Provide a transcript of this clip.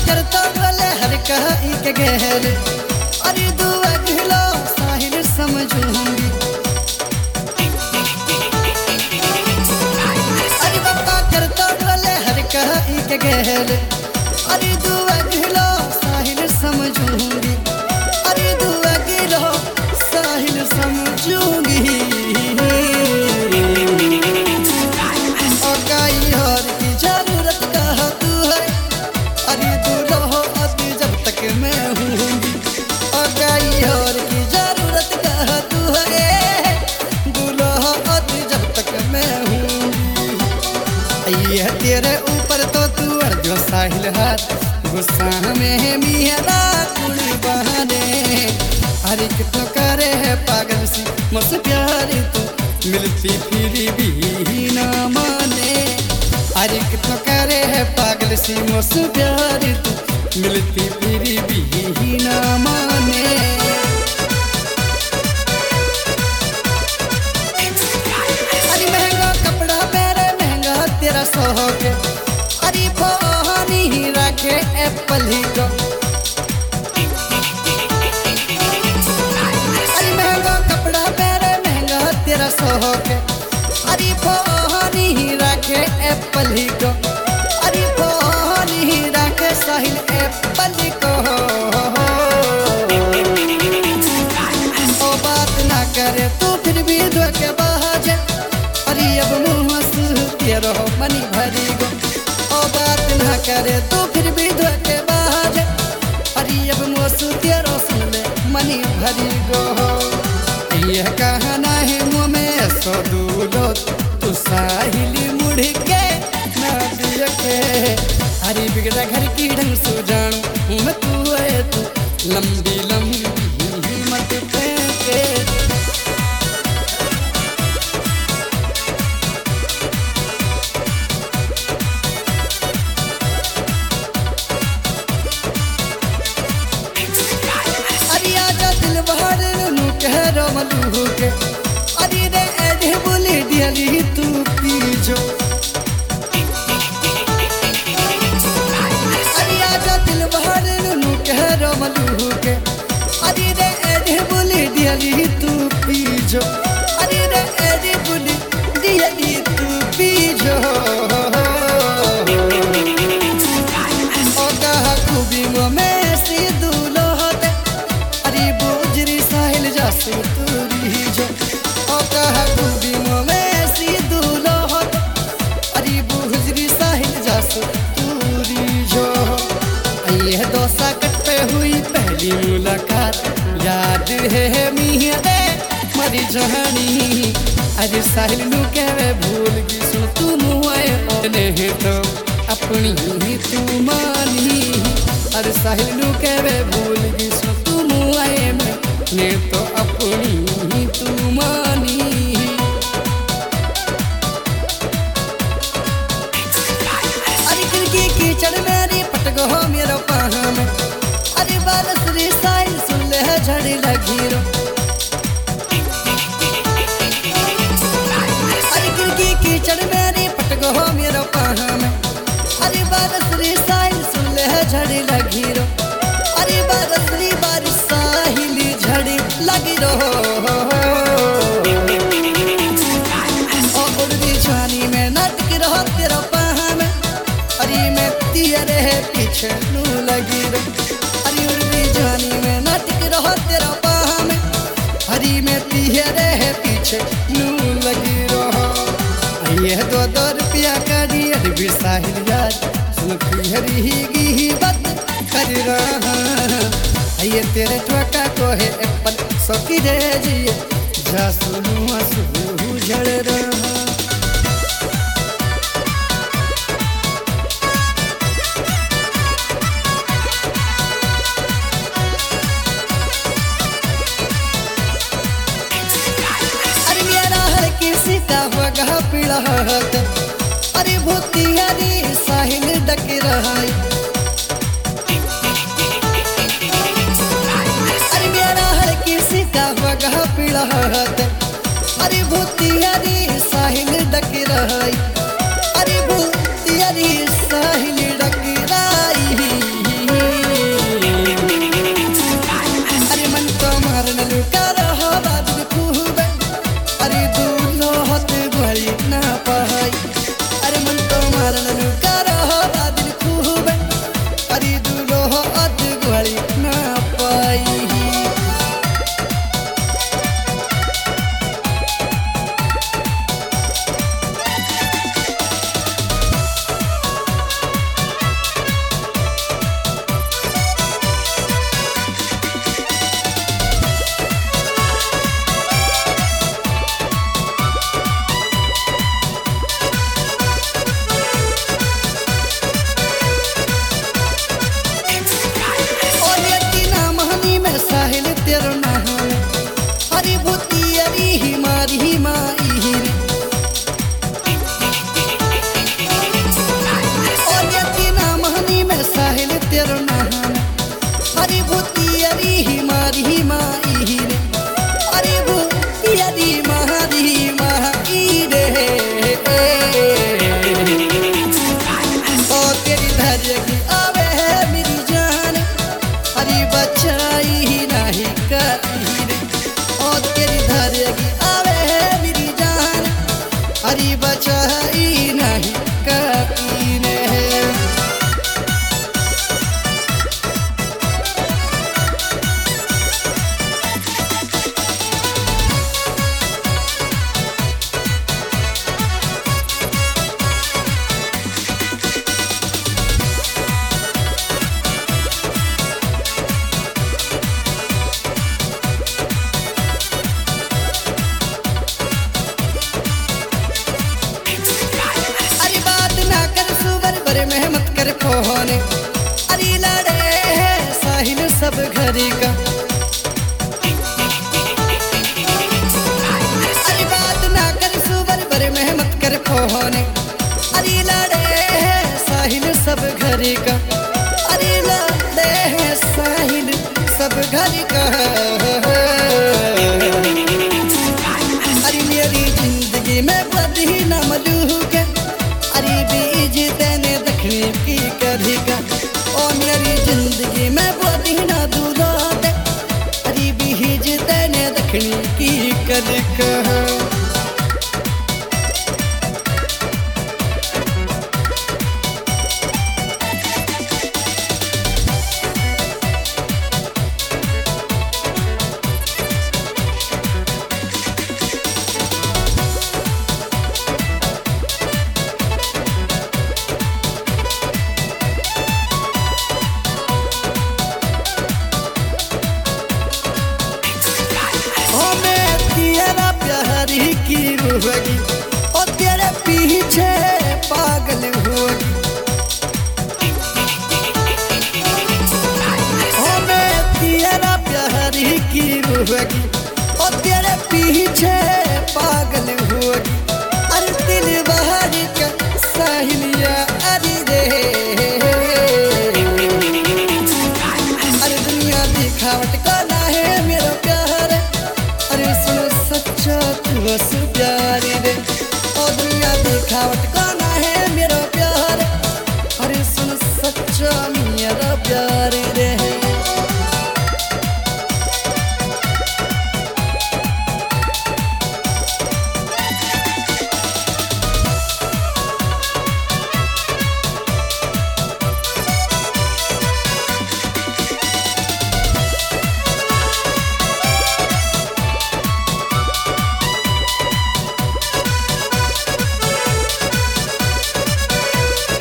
करता बोले हर कहीं के गहरे, अरे दुआ गिलो साहिल समझूंगी। अरे बाबा करता बोले हर कहीं के गहरे, अरे दुआ गिलो साहिल समझूंगी। अरे दुआ गिलो साहिल समझूंगी। और कई और की जरूरत कहा तू है, अरे तू रहो अभी जब तक मैं हूँ। और कई और की जरूरत कहा तू है, तू रहो अभी जब तक मैं हूँ। ये तेरे ऊपर तो तू अर्जो साहिल हाथ, गुस्सा में मेरा कुड़ी बहाने। अरे कितना करे है पागल सी मुझसे प्यारी तू, मिलती फिर भी ना माने। अरे कितना करे है पागल सी मुझसे प्यारी तू, मिलती फिर भी ना माने। अरे महंगा कपड़ा मेरे महंगा तेरा शौक, अरे पानी ही रखे एप्पल ही को। अरे महंगा कपड़ा मेरे महंगा तेरा शौक, अरे पानी ही रखे एप्पल ही को। अरे पानी ही रखे साहिल एप्पल को। ओ बात ना करे तू फिर भी धोखे बाज, अरे अब मुँह से तेरो मनी भरी गो। ओ बात ना करे तू फिर भी धोखे बाज, अरे अब मुँह से तेरो सुन ले मनी भरी गो। यह कहना है मुँह में सो दूलो, तू साहिल मुड़ के ना देखे। अरे बिगड़ा घर की ढंग सो जानू मैं तू है तू, लंबी लंबी मत फेंके। अरे आजा दिल बहार नू कह रो मलू के, अरे रे एडे बोले दियली तू पीजो। अरे आजा दिल बहार नू कह रो मलू के, अरे रे एडे बोले दियली तू पीजो। अरे रे एडे बोले दियली तू पीजो। ओ कहा खूबी में सी दूलो होते, अरे बुजरी साहिल जासू तूरी जो। ओ कहा खूबी में सी दूलो होते, अरे बुजरी साहिल जासू तूरी जो। ये दो साकट पे हुई पहली मुलाकात, याद है मियादे मरी जहानी। अरे साहिल नू कहवे भूल गई सुन तू मुआए ने तो अपनी ही तू मानी। अरे साहिल नू कहवे भूल गई सुन तू मुआए ने तो अपनी ही तू मानी। अरे खिड़की कीचड़ मेरी पटगो हो मेरो पाहा में, अरे बारस रे साहिल सुन ले झड़ी लगी रो। अरे खिड़की कीचड़ मेरी पटगो हो मेरो पाहा में, अरे बारस रे साहिल सुन ले झड़ी लगी रो। अरे बारस रे बारिश साहिल झड़ी लगी रो। ओ उड़दी जवानी में नाटक रहो तेरा पाहा में, अरे मैं तेरे पीछे नू लगी रो। अरे उड़दी जवानी में नाटक रहो तेरा पाहा में, अरे मैं तेरे पीछे नू लगी रो। ये 2-2 रुपया का दिया भी साहिल यार, सुन फिर बात कर रहा। ये तेरे ठोका को है एप्पल सौकी दे जिए, जा सुनू आंसू झड़ रहा। अरे मेरा हर किसी का वगह पीड़ा, अरे भूतिया रे साहिल डक रहा। अरे मेरा हर किसी का वगह पीड़ा, अरे भूतिया रे साहिल डक रहा। अरे भूतिया रे साहिल डक रहा। धारियगी आवे है मेरी जान, अरे बचाई नहीं कहीं रे। ओ तेरी धारियगी आवे है मेरी जान, अरे बचाई नहीं कहीं रे। मेहनत कर फोने अरे लड़े है साहिल सब घरी का, अरे बात ना कर सुबर पर मेहनत कर फोने अरे लड़े है साहिल सब घरी का, अरे लड़े है साहिल सब घरी का। अरे मेरी जिंदगी में बदी न मलू के अरे बीज तेने दखनी की कभी का, ओ मेरी जिंदगी में बदी न दूल्हा दे अरे बीज तेने दखनी की कभी का। की होगी और तेरे पीछे पागल होगी, ओ मैं तेरा प्यार ही की होगी और तेरे पीछे पागल होगी। अरे दिल बाहर का साहिलिया अरे रे, अरे दुनिया दिखावट का ना है मेरा प्यार, अरे सुनो सच्चा तू बस प्यारी रे। ओ दुनिया दिखावट का ना है मेरा प्यार, अरे सुन सच्चा मेरा प्यार।